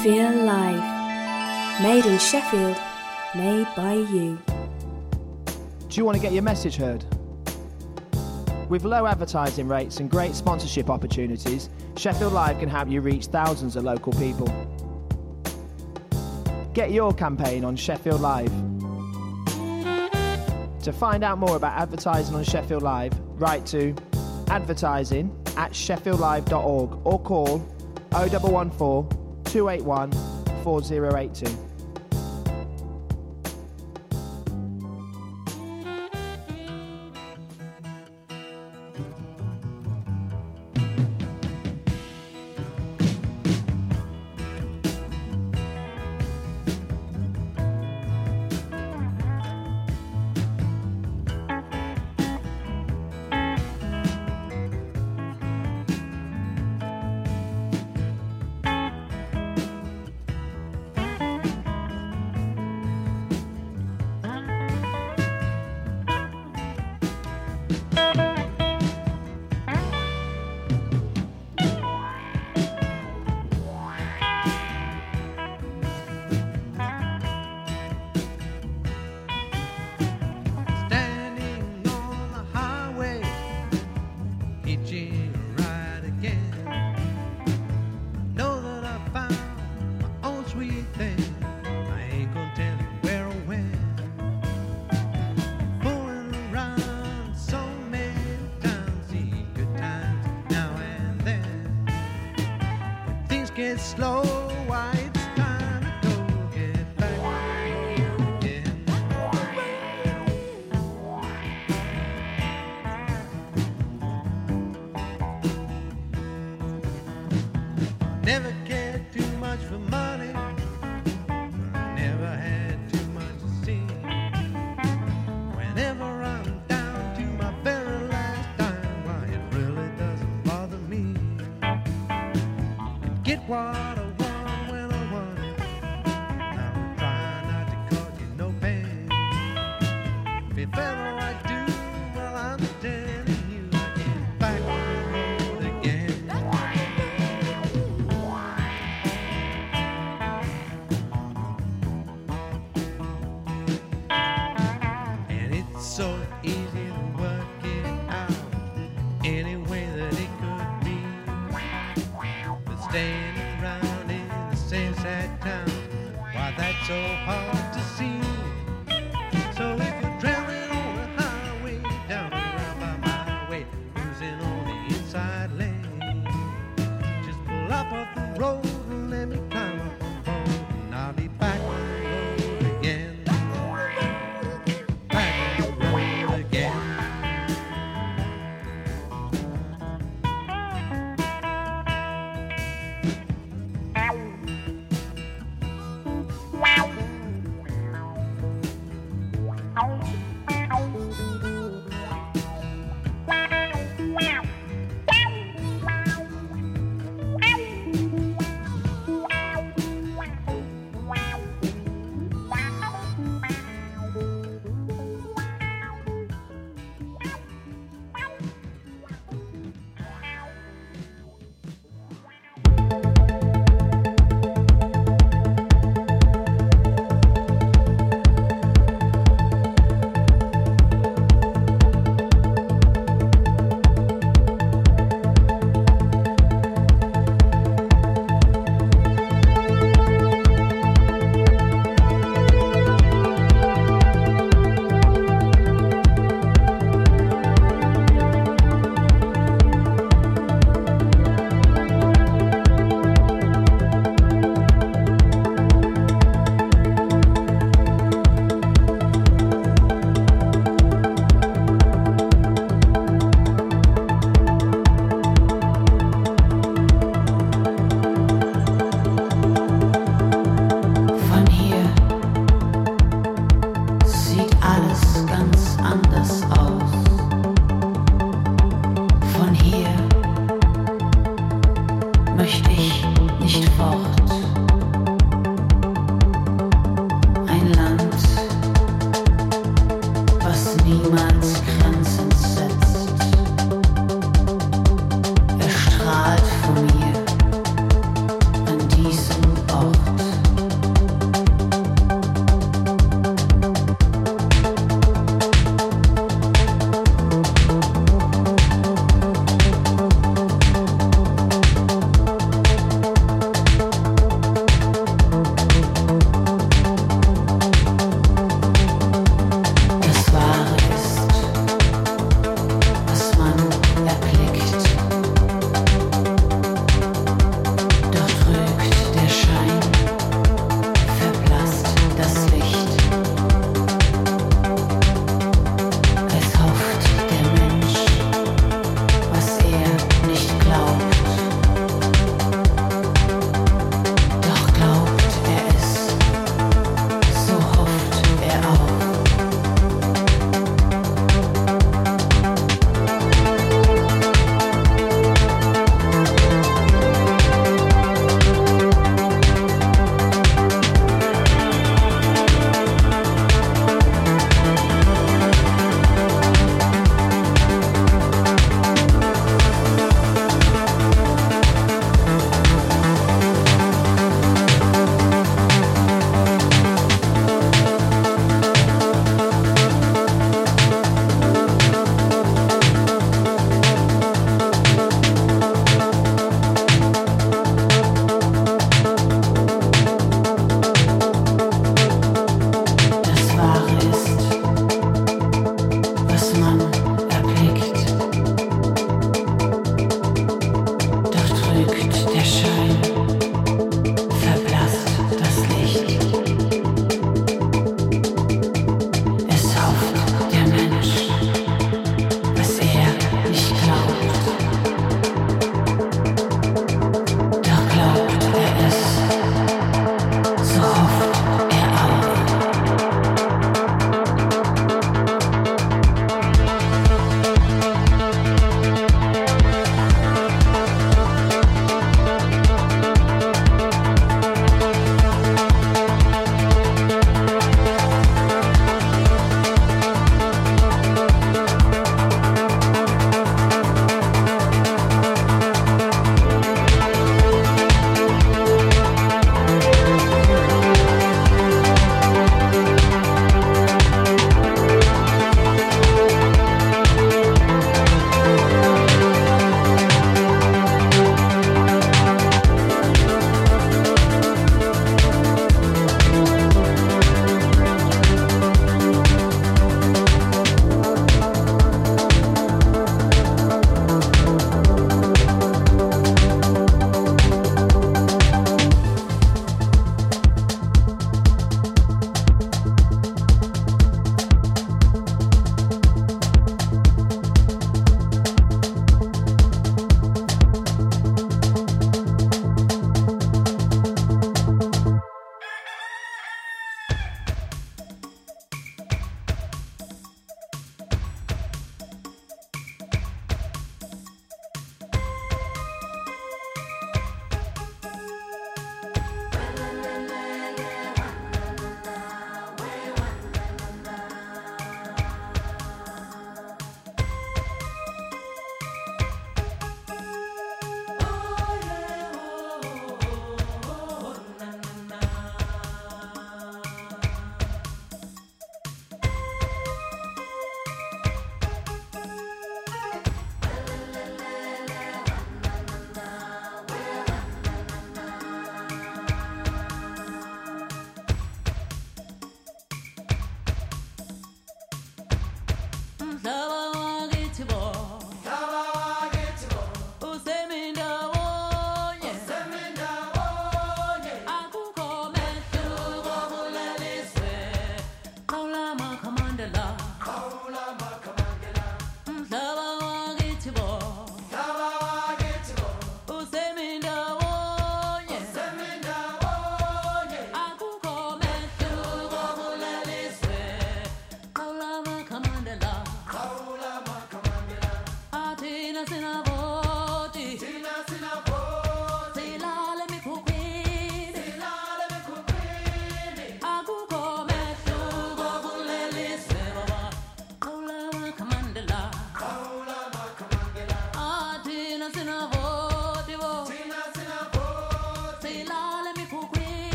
Feel Live. Made in Sheffield, made by you. Do you want to get your message heard? With low advertising rates and great sponsorship opportunities, Sheffield Live can help you reach thousands of local people. Get your campaign on Sheffield Live. To find out more about advertising on Sheffield Live, write to advertising@sheffieldlive.org or call 0114 281 4082. Slow, why it's time to go get back again. Never cared too much for money, never had too much to see. Whenever I'm down to my very last dime, why it really doesn't bother me. Get what I want when I want it. Now I'm trying not to cause you no pain. If ever I do, well I'm telling you I get back on the road again. And it's so easy to work it out any way that it could be. But staying around in the same sad town, why that's so hard to see. So if you're traveling on the highway, down around by my way, losing on the inside lane, just pull up off the road and let me climb up the road, and I'll be back on the road again. Back on the road again. von mir an diesem Ort.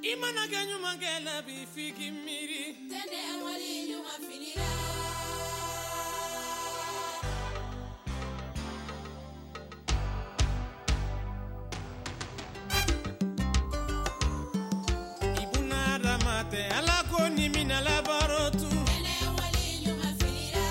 Imana ganyu mangela bi fiki miri. Tene wali nyuma finira. Ibuna ramate ala ko ni mina la barotu. Tene wali nyuma finira.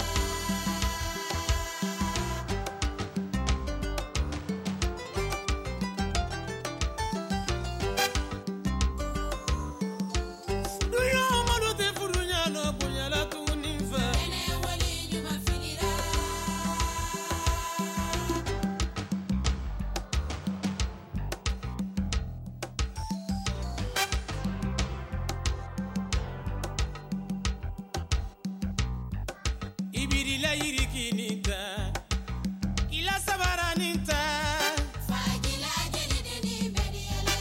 Ibirila yirikinita, ila sabaraninta. Fagila gelide ni bediele.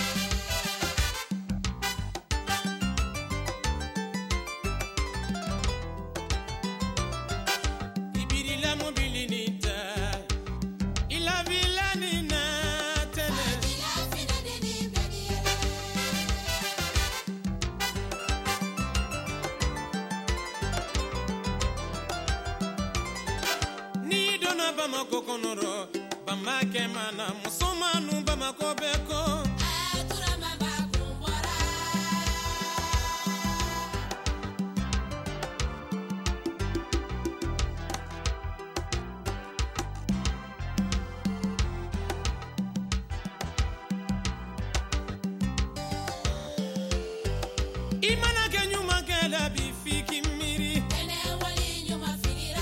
Ibirila mobilinita, ila vilanina tene. Fagila finade ni bediele. Ni dona Bamako konoro, Bamake mana musomanu Bamako beko. Atura mamba kumbora. Imana ganyu mangela bi fiki miri. Tene wali nyuma finira.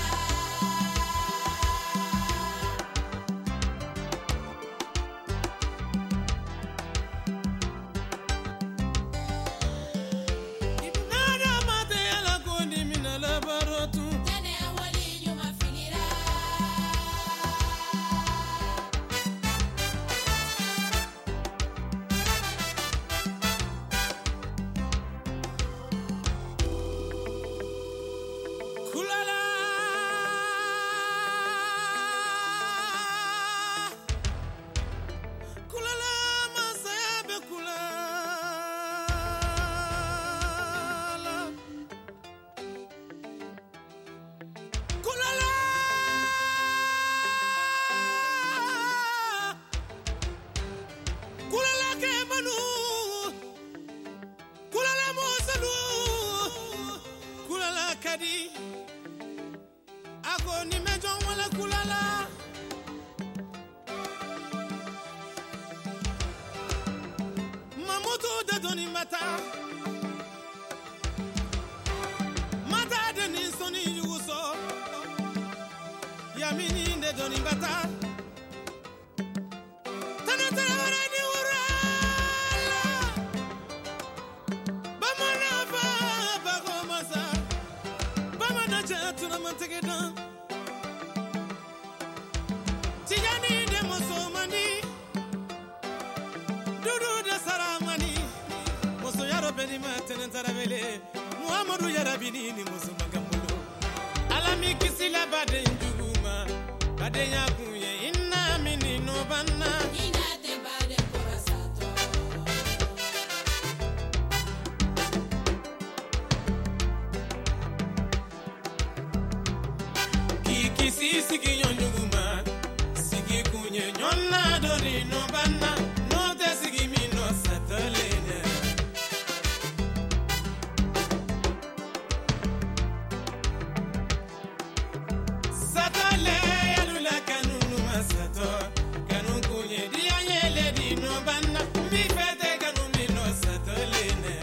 Nada mate ala ko ni mina la barotu. Tene wali nyuma finira. Kulala, kulala, masaya be kulala, kulala, kulala ke manu, kulala mosalu, kulala kadi. Ako ni mejon wala kulala. Mamutu de doni mata. Mata de ni soni yuguso. Yamini de doni mata. Tana tana wara ni urala. Bamana ba bago masa. Bamana jatu na mantegedan. Tijani de Mosomani, Dudu de Saramani, Moso Yarobeni Martin Taravele, Muhammadu Yarabini, Mosumagambulo, Alami Kisila Baden Juguma, Badeyakuye, Inna Mini Nobana, Inate bade corasato. Kiki Siki Yonjuguma, Siki Kunye, Yonna Dori Nobana, no Desigi Mino Satalene. Satale alula kanunu masato kanu kunye dianyele di no banna mi fete kanu mi no satolene.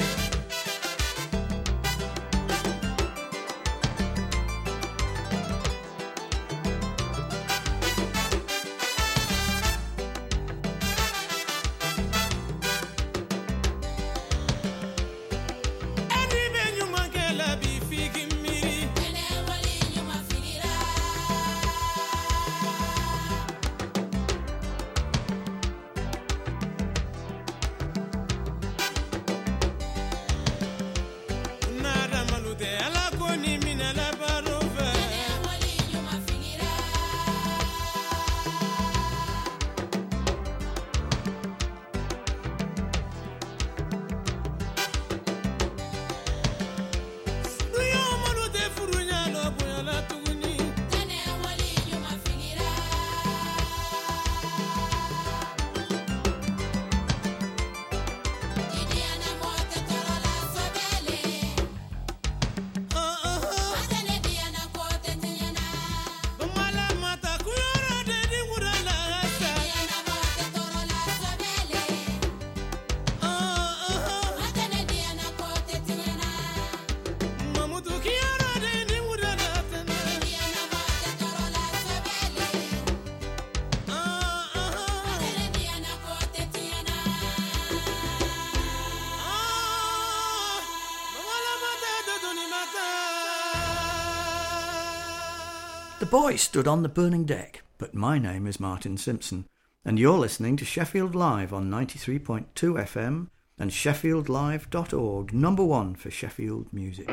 boy stood on the burning deck, but my name is Martin Simpson, and you're listening to Sheffield Live on 93.2 FM and sheffieldlive.org, number one for Sheffield music.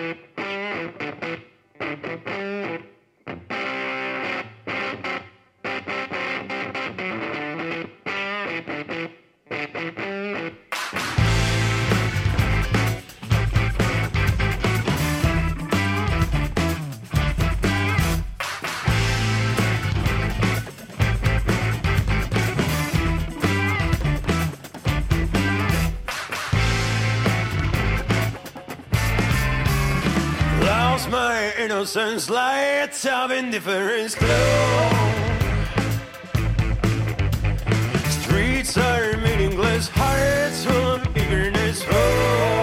My innocence, lights of indifference glow. Streets are meaningless, hearts full of eagerness. Oh,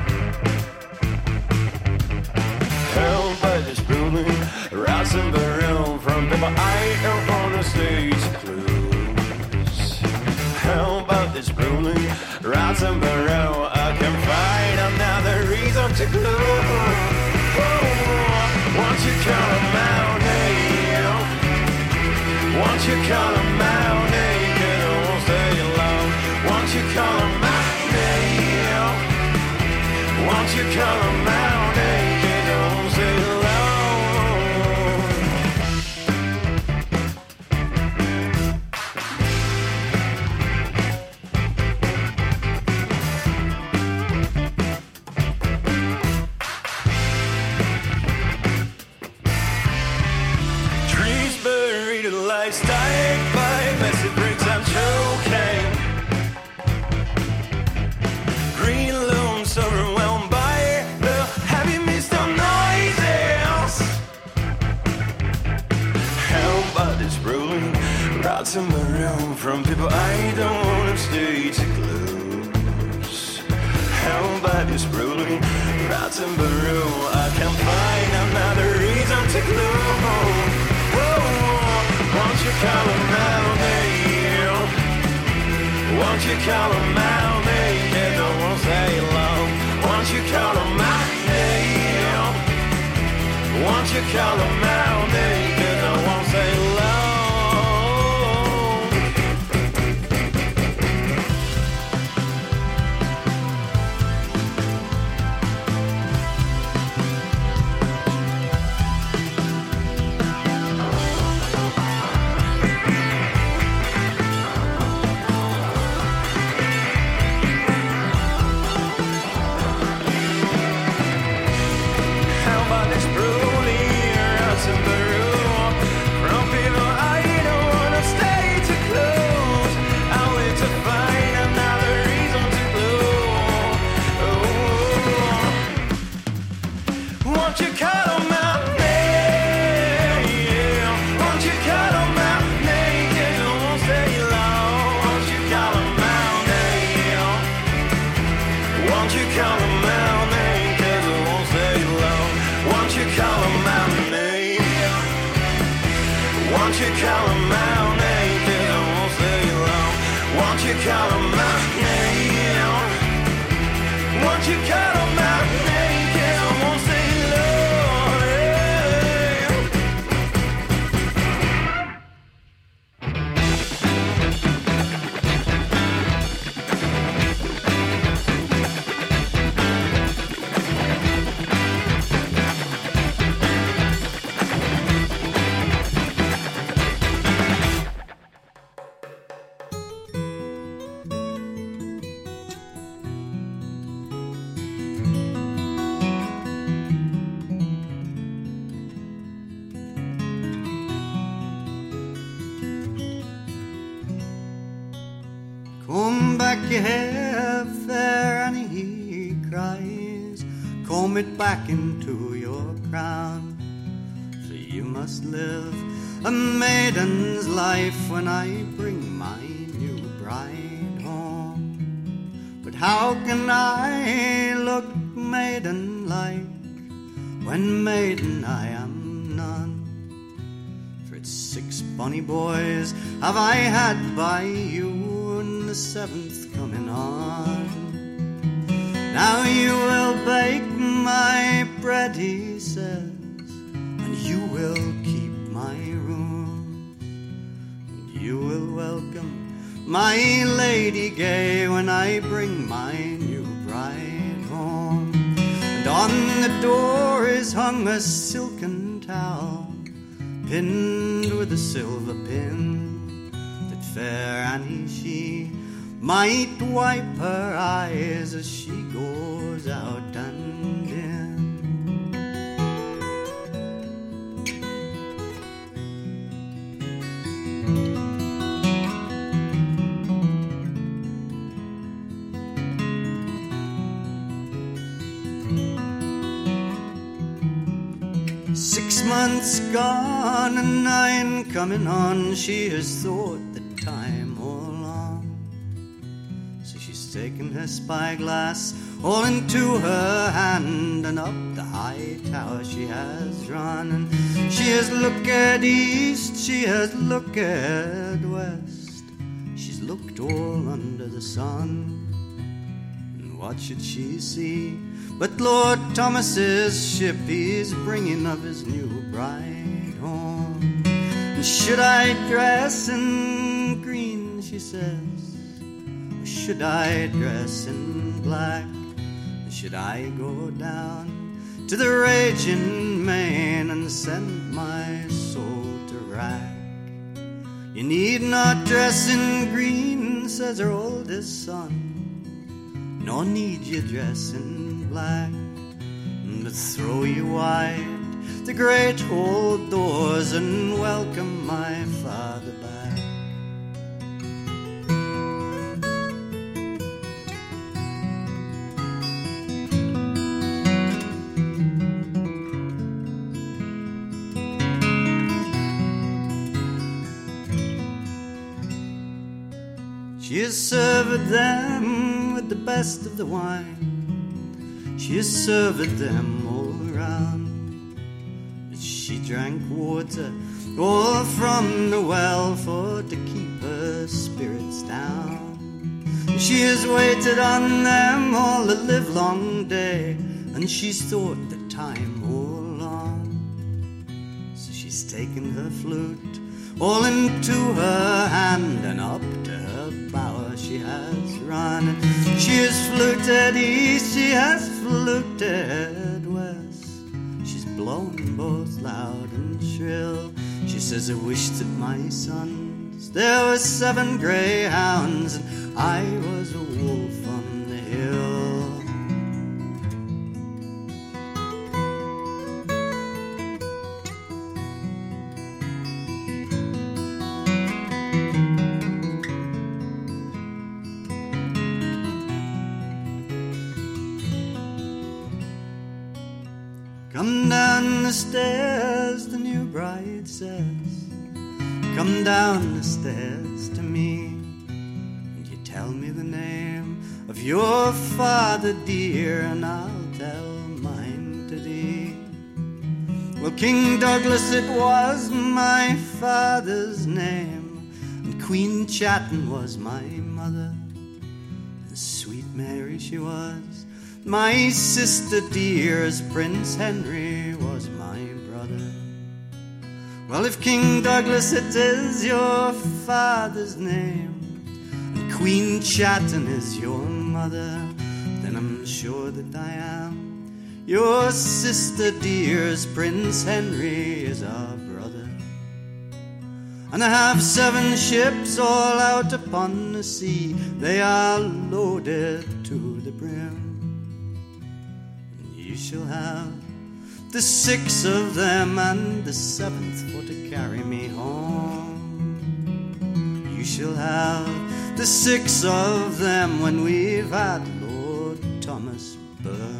held by this ruling, rats and barrel from people I don't wanna stay too close. Held by this ruling, rats and barrel, I can find another reason to close. Won't you call him out, hey? Won't you call him out, hey? Cause I won't stay alone. Won't you call him out, hey? Won't you call him out, hey? Cause I won't stay alone. Stacked by messy bricks, I'm choking. Green looms overwhelmed by the heavy mist of noises. Held by this ruling, rats in the room from people I don't wanna stay too close. Held by this ruling, rats in the room, I can't find another reason to close. Won't you call him out, hey? Won't you call him out, hey? Yeah, I won't stay long. Won't you call him out, hey? Won't you call him out, hey? 'Cause I won't stay long. Come back here, fair Annie, he cries, comb it back into your crown, for you must live a maiden's life when I bring my new bride home. But how can I look maiden-like when maiden I am none? For it's 6 bonny boys have I had by you, the 7th coming on. Now you will bake my bread, he says, and you will keep welcome, my lady gay, when I bring my new bride home. And on the door is hung a silken towel, pinned with a silver pin, that fair Annie she might wipe her eyes as she goes out and in. 6 months gone and 9 coming on, she has thought the time all long. So she's taken her spyglass all into her hand, and up the high tower she has run. And she has looked east, she has looked west, she's looked all under the sun. And what should she see but Lord Thomas's ship? He's bringing of his new bride home. And should I dress in green, she says, or should I dress in black? Should I go down to the raging main and send my soul to rack? You need not dress in green, says her oldest son, nor need you dress in black, but throw you wide the great old doors and welcome my father back. She has served them with the best of the wine, she has served them all around, but she drank water all from the well for to keep her spirits down. She has waited on them all the livelong day, and she's thought the time all on. So she's taken her flute all into her hand, and up to her bower she has run. And she has fluted east, she has fluted west, she's blown both loud and shrill. She says, I wish that my sons, there were 7 greyhounds, and I was a wolf on the hill. Come down the stairs, the new bride says, come down the stairs to me, and you tell me the name of your father dear, and I'll tell mine to thee. Well, King Douglas it was my father's name, and Queen Chatton was my mother, and sweet Mary she was my sister dear, as Prince Henry was my brother. Well, if King Douglas it is your father's name, and Queen Chatton is your mother, then I'm sure that I am your sister dear, as Prince Henry is our brother. And I have 7 ships all out upon the sea, they are loaded to the brim. You shall have the 6 of them, and the 7th for to carry me home. You shall have the 6 of them when we've had Lord Thomas burned.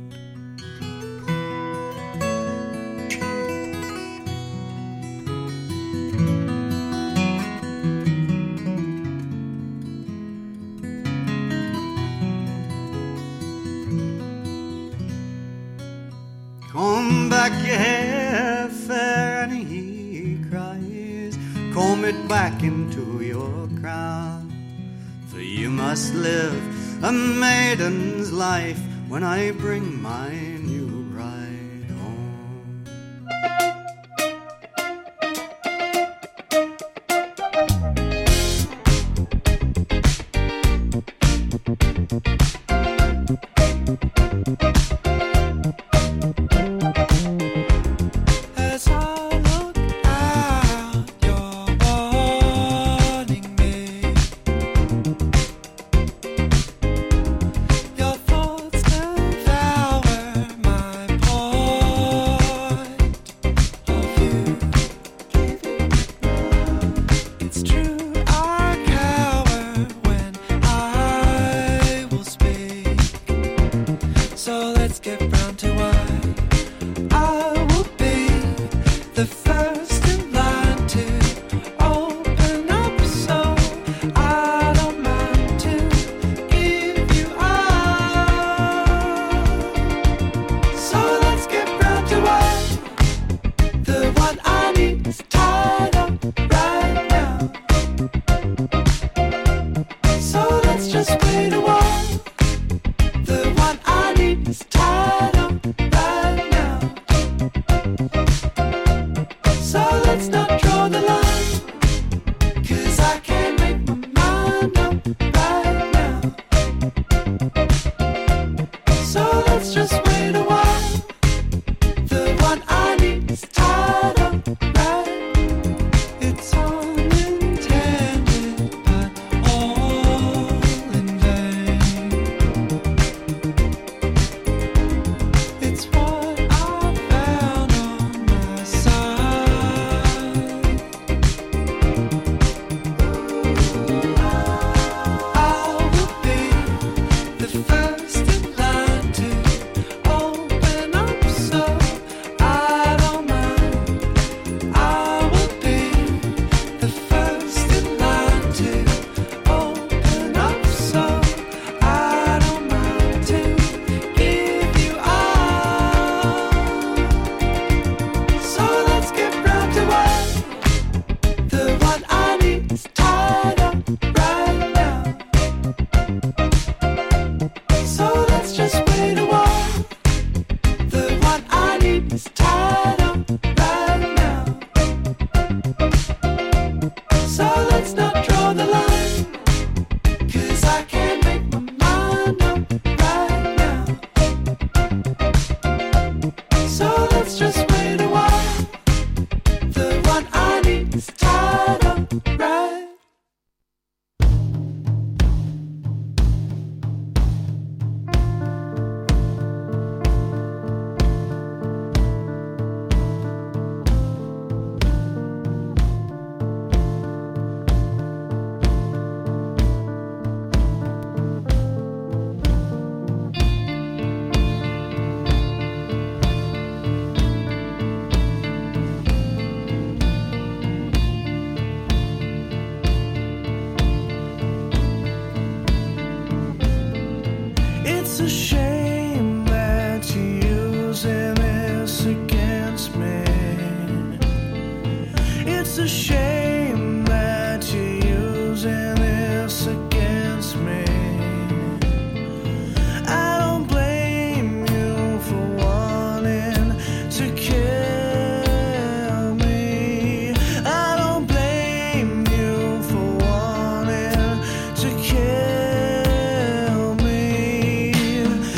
Comb back your hair, fair Annie, he cries, comb it back into your crown, for you must live a maiden's life when I bring my new bride home. As I look out, you're warning me. Your thoughts devour my point of view. It's true, I cower when I will speak. So let's get round to why I will be the first in line to open up, so I don't mind to give you all. So let's get round to why the one I need is tied up right now. So let's just wait a while. The one I need is tied up right now. So let's not draw the line, 'cause I can't make my mind up right now. So let's just wait a while. The one I need is tied up right. It's unintended, but all in vain. It's what I found on my side. I will be the first in line to open up, so I don't mind. I will be the first in line to open up, so I don't mind to give you all. So let's get round to why the one I need is tied up right now. So let's just wait a while. The one I need is tied up right now. So let's not draw the line, 'cause I can't make my mind up right now. So let's just wait a while. The one I need is tied up right. It's a shame that you're using this against me. It's a shame that you're using this against me. I don't blame you for wanting to kill me. I don't blame you for wanting to kill me.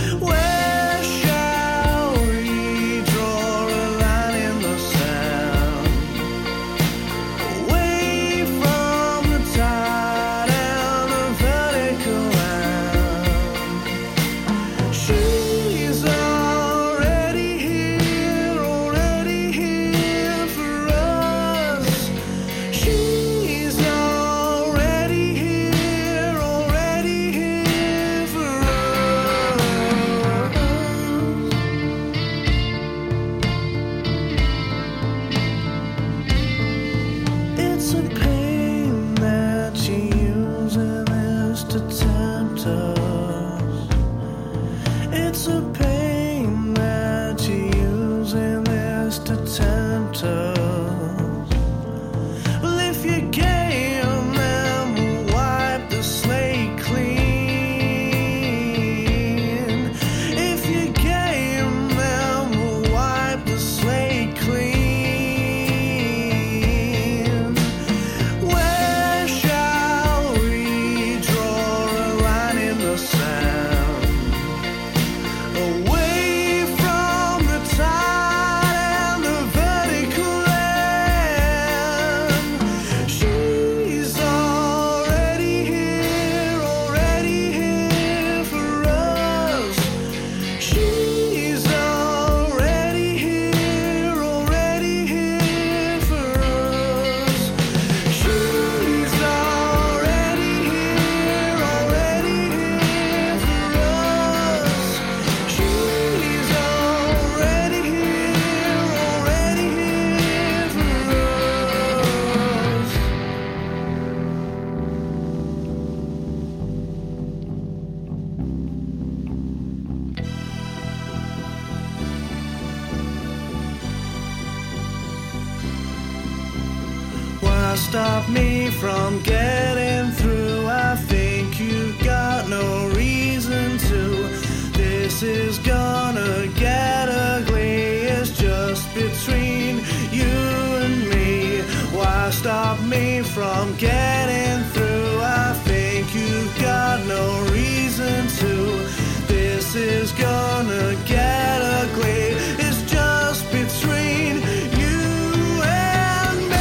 stop me from getting through? I think you've got no reason to. This is gonna get ugly. It's just between you and me. Why stop me from getting through? I think you've got no reason to. This is gonna get ugly. It's just between you and me.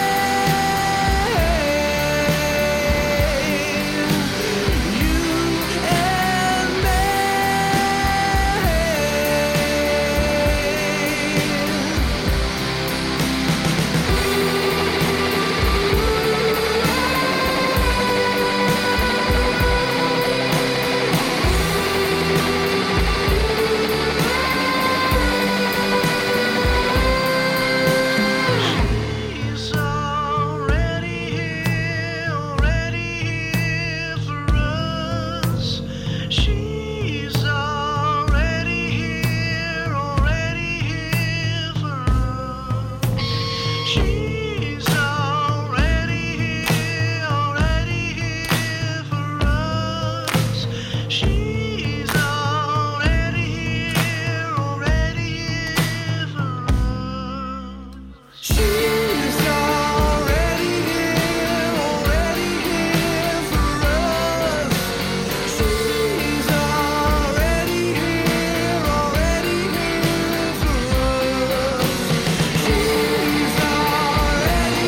You and me. She's already here for us. She's already here for us. She's already here for us. She's already here for us. She's already here for us. She's already here for us. She's already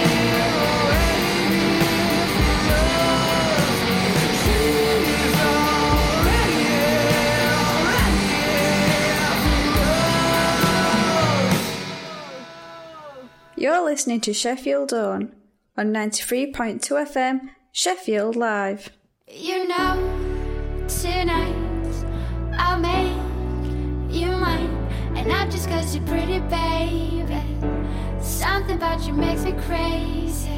You're listening to Sheffield On 93.2 FM, Sheffield Live. You know, tonight I'll make you mine. And not just 'cause you're pretty, baby. Something about you makes me crazy.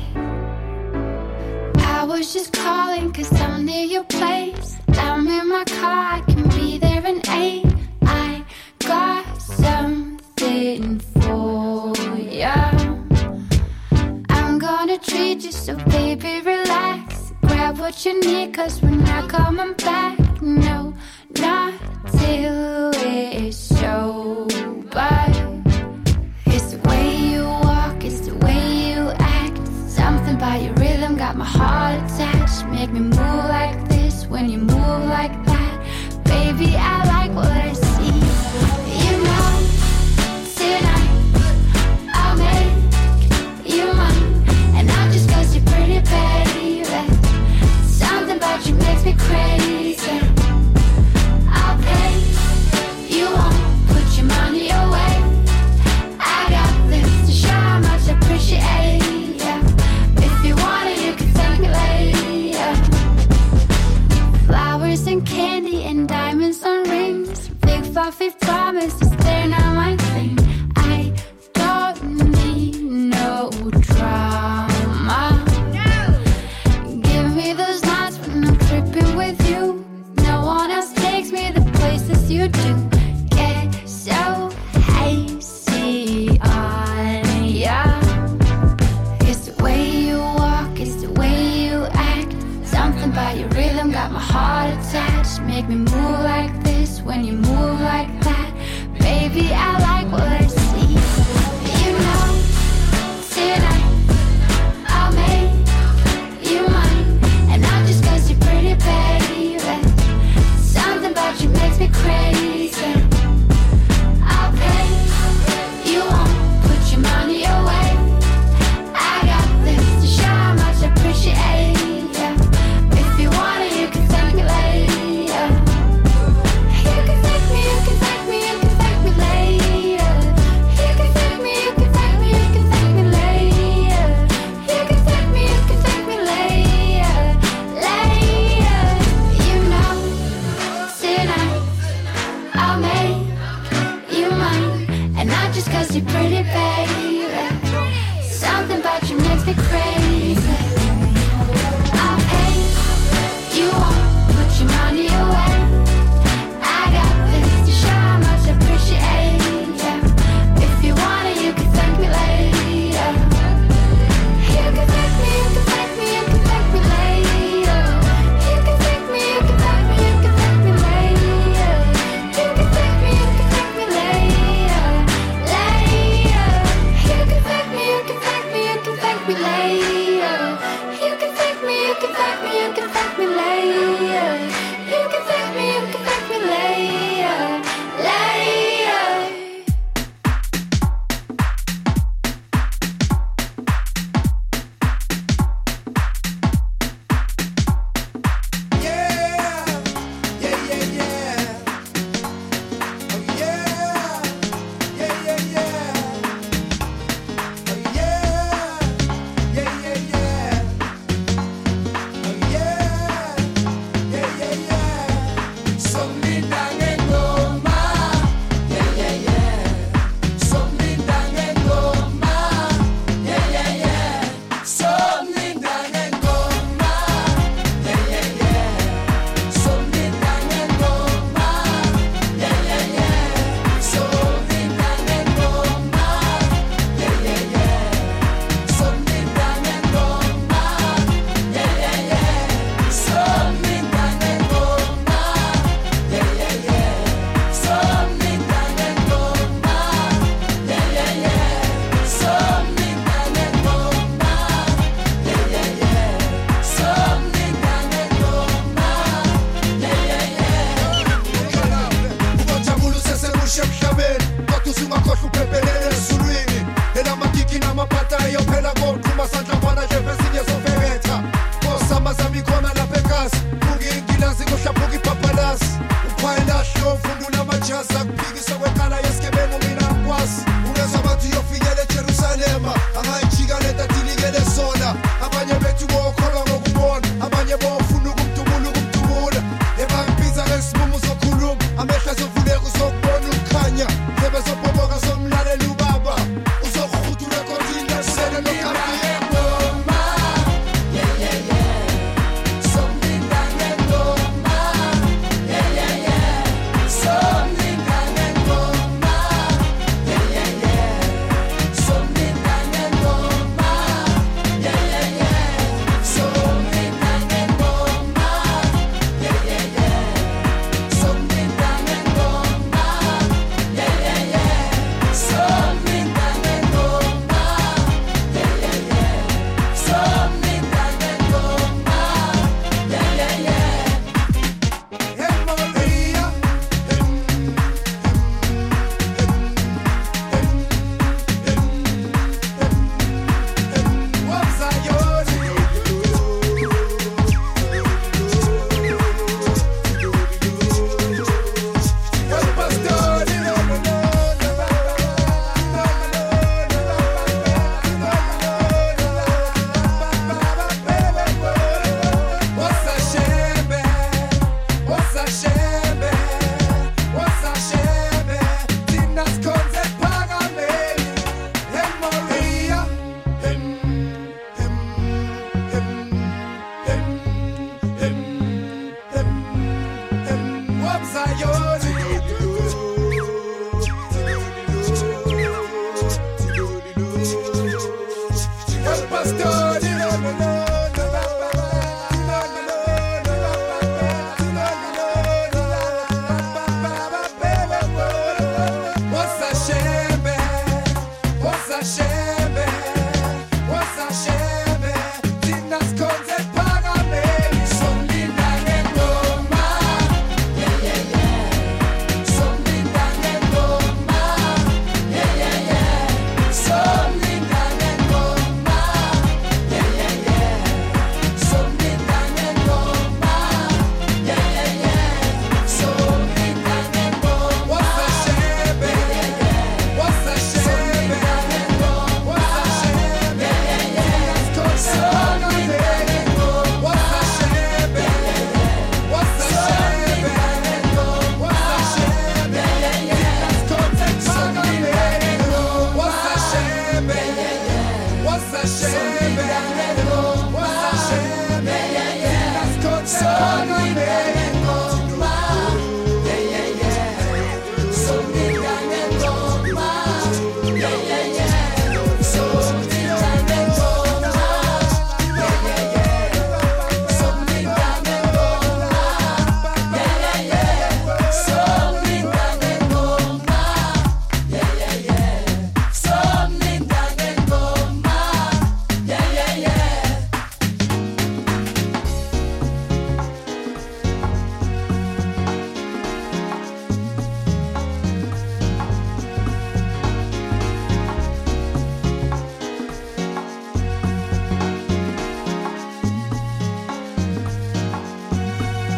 I was just calling 'cause I'm near your place. I'm in my car, I can be there in 8. I got something for ya. I'm gonna treat you, so baby relax. Grab what you need 'cause we're not coming back. No, not till it's sober. It's the way you walk, it's the way you act. Something about your rhythm got my heart attached. Make me move like this when you move like that. Baby, I like what I see. You know, tonight I'll make you mine. And not just 'cause you're pretty, baby. Something about you makes me crazy. I'll pay you won't put your money away. I got this to show how much I appreciate ya. If you want it, you can thank me later. Flowers and candy and diamonds on rings. Big fluffy promises, they're not my thing. I don't need no drama. Give me those nights when I'm tripping with you. No one else takes me the places you do. Get so hazy on ya. It's the way you walk, it's the way you act. Something about your rhythm got my heart attached. Make me move like this when you move like that. Baby, I like what I see. You know, tonight I'll make you mine. And not just 'cause you're pretty, baby. Something about you makes me crazy. I'll pay you won't put your money away. I got this to show how much I appreciate ya. If you want it, you can thank me later. You can thank me, you can thank me, you can thank me later.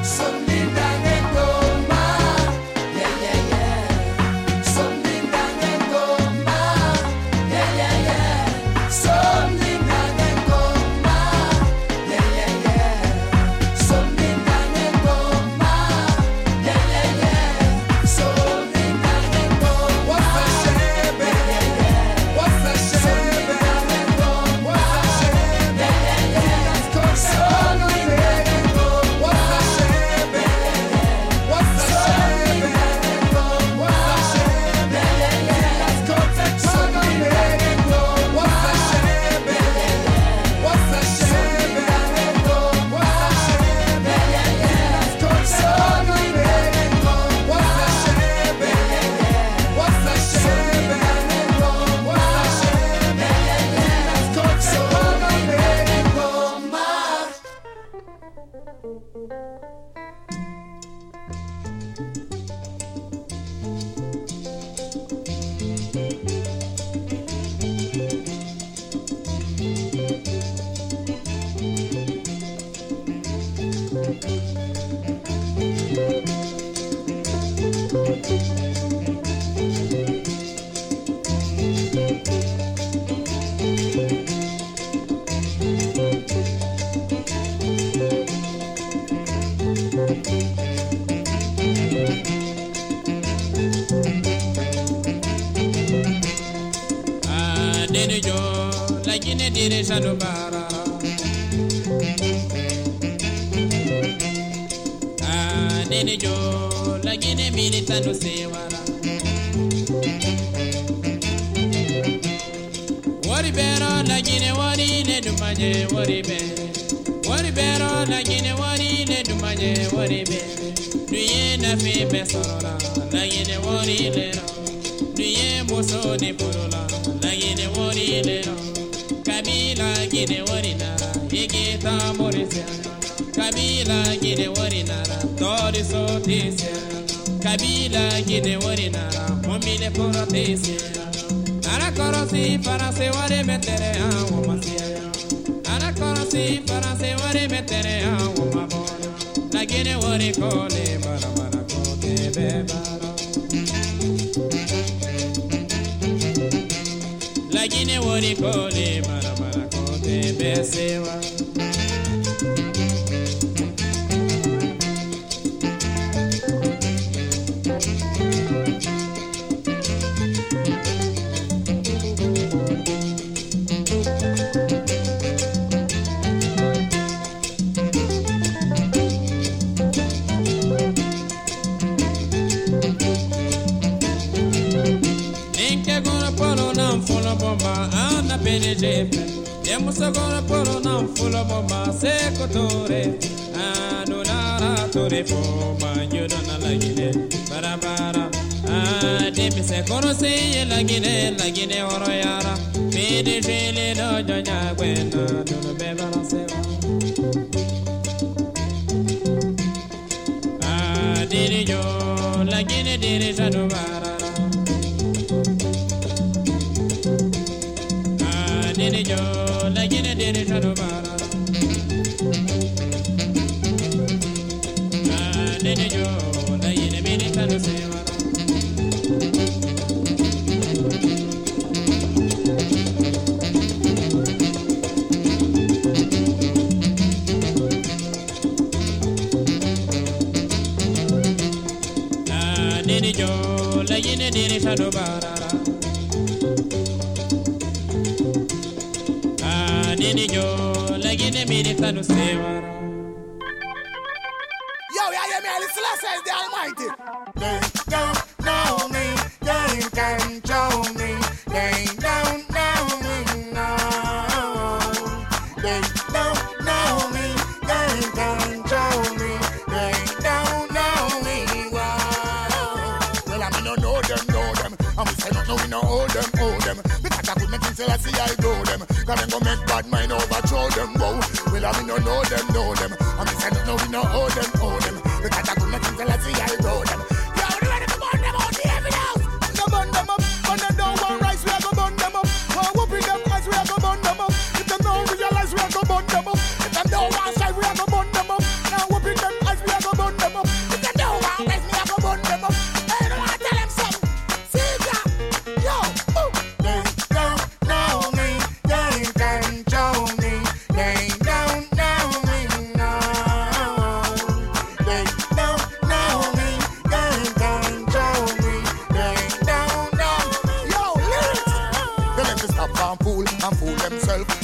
If them don't want side, we are go burn them up. Now whooping them eyes, we are go burn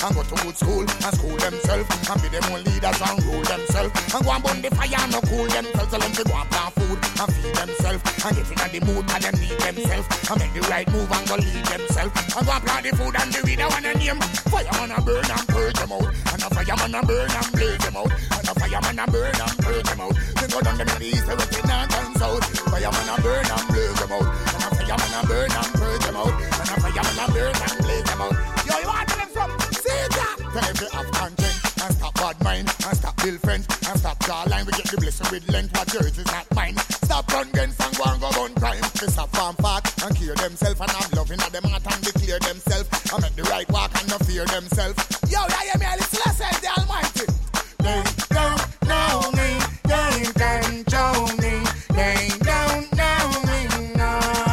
and go to good school and school themselves and be them own leaders and rule themselves and go and burn the fire and no cool themselves. Tell them to go and plant food and feed themselves and get in the mood and them need themselves and make the right move and go lead themselves and go and plant the food and the weed I wanna name. Fireman a burn and purge them out, and a fireman a burn and blaze them out, and a fireman a burn and purge them out. Then go down them in the east, west, north and south. Fireman a burn and blaze them out, and a fireman a burn and purge them out, and a fireman a burn and blaze them out. Yo, you want to tell them something? See that? Tell them to have conscience and stop bad mind and stop bill friends and stop jawline. We get the blessing with length, what yours is not mine. Stop run guns and go and go gun crime. They stop farm fat and cure themselves and have love in them heart and declare themselves and make the right walk and not fear themselves. Yo, you hear me? Listen, says the Almighty. They don't know me, they can't show me, they don't know me, no.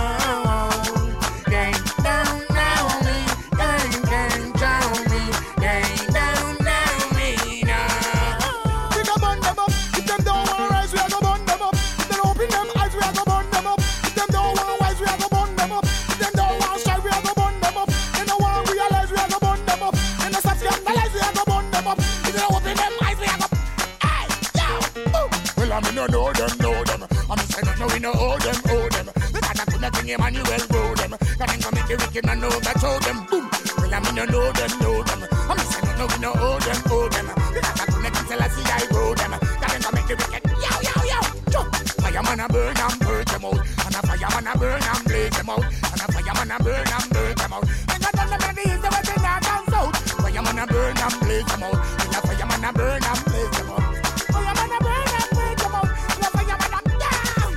They don't know me, they can't show me, they don't know me, no. We go burn them up, if them don't want to rise, we go burn them up. If they open them eyes, we go burn them up. If them don't want to rise, we go burn them up. If them don't want to strive, we go burn them up. They don't want to realize, we go burn them up. They don't stop scandalize, we go burn them up. If they don't open them eyes, we go. Hey, yo, boom. Well, I mean, no know them. I mean, say no, we know owe them. Because I couldn't think Emmanuel grow them. Cause then come make the wicked man know that show them. Boom. Well, I mean, no know them. I mean, say no, we know owe them. Because I couldn't think Selassie I grow them. Cause then come make the wicked, yo. Fireman a burn and purge them out, and a fireman a burn and blaze them out, and a fireman a burn and burn them out. And I tell them in the east, west, north and south. Fireman a burn and blaze them out, and a fireman a burn and blaze them out. Fireman a burn and blaze them out, and a fireman a down.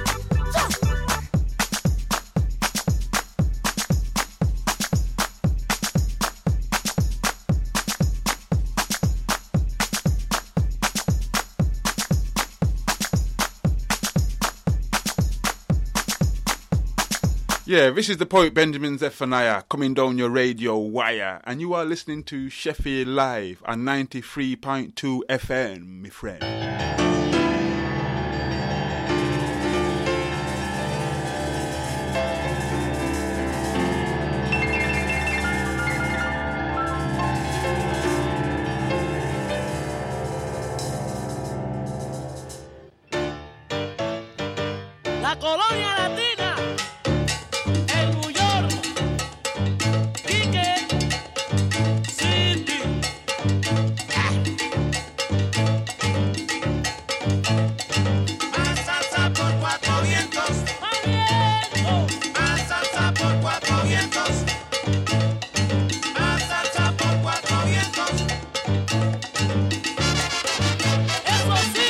Yeah, this is the poet Benjamin Zephaniah coming down your radio wire, and you are listening to Sheffield Live on 93.2 FM, my friend. La colonia latina, el New York, Quique City. Más salsa por cuatro vientos. Más salsa por cuatro vientos. Más salsa por cuatro vientos. Eso sí.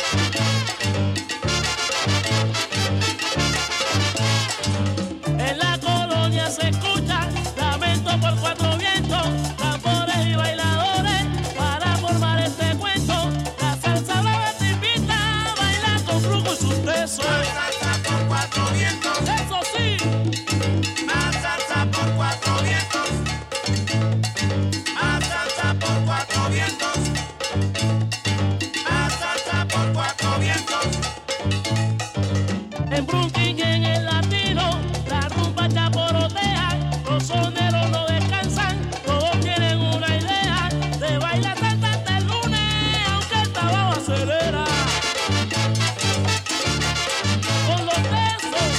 En la colonia se escucha lamento por cuatro vientos, tambores y bailadores para formar este cuento. La salsa brava te invita a bailar con flujo y sus besos. Más salsa por cuatro vientos, eso sí. Más salsa por cuatro vientos. Más salsa por cuatro vientos. Más salsa por cuatro vientos. En Brooklyn y en el latino, la rumba chaporotea, los soneros no descansan, todos tienen una idea de bailar salsa hasta el lunes, aunque el trabajo acelera. Con los besos.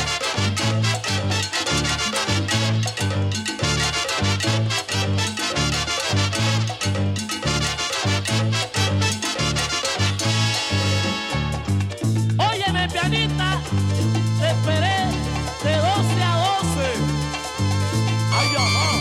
Óyeme, pianista, te esperé de 12 a 12. Ay, ajá.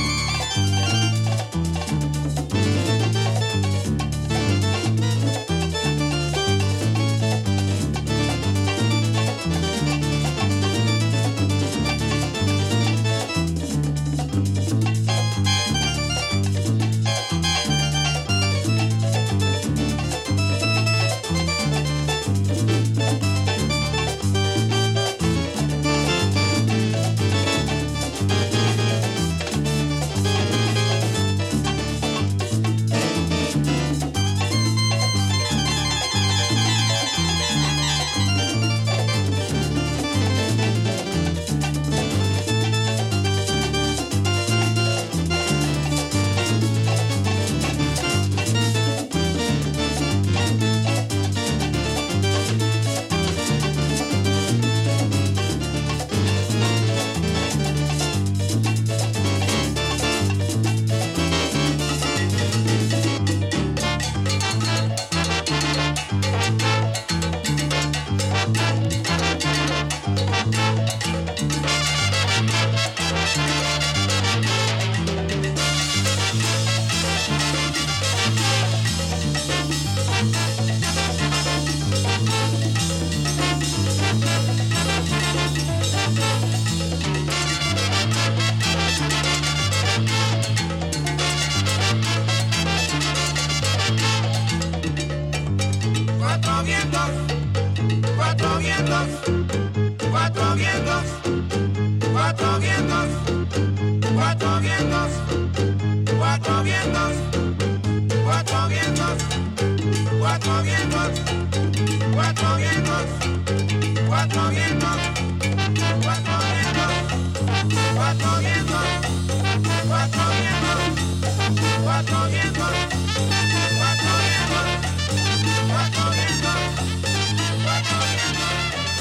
cuatro vientos, cuatro vientos, cuatro vientos, cuatro vientos, cuatro vientos, cuatro vientos, cuatro vientos, cuatro vientos, cuatro vientos, cuatro vientos, cuatro vientos, cuatro vientos, cuatro vientos, cuatro vientos, cuatro vientos, cuatro vientos.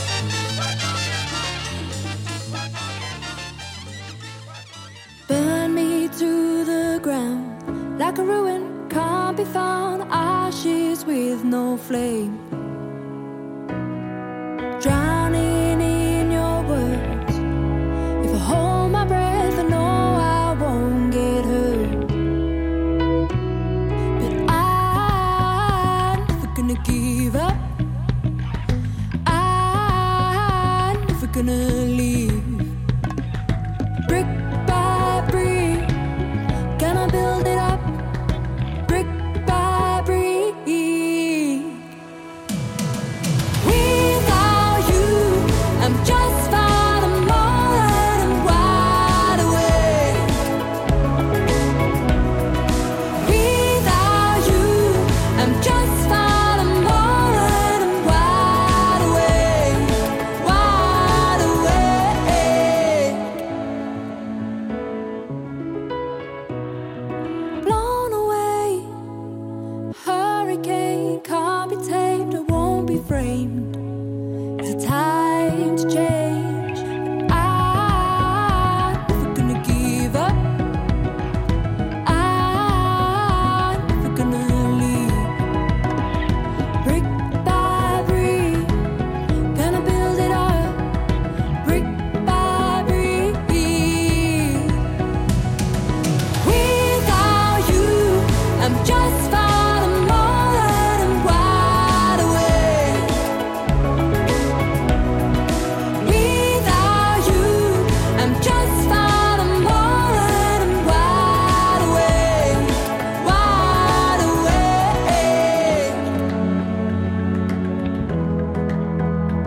Burn me to the ground like a ruin, can't be found, ashes with no flame. Drowning in your words. If I hold my breath, I know I won't get hurt. But I'm never gonna give up. I'm never gonna leave. Brick by brick, gonna build it up. Brick by brick. Without you, I'm just for the moment and wide awake. Without you, I'm just for the moment and wide awake, wide awake. Blown away, hurricane can't be tamed, I won't be framed. It's time to change.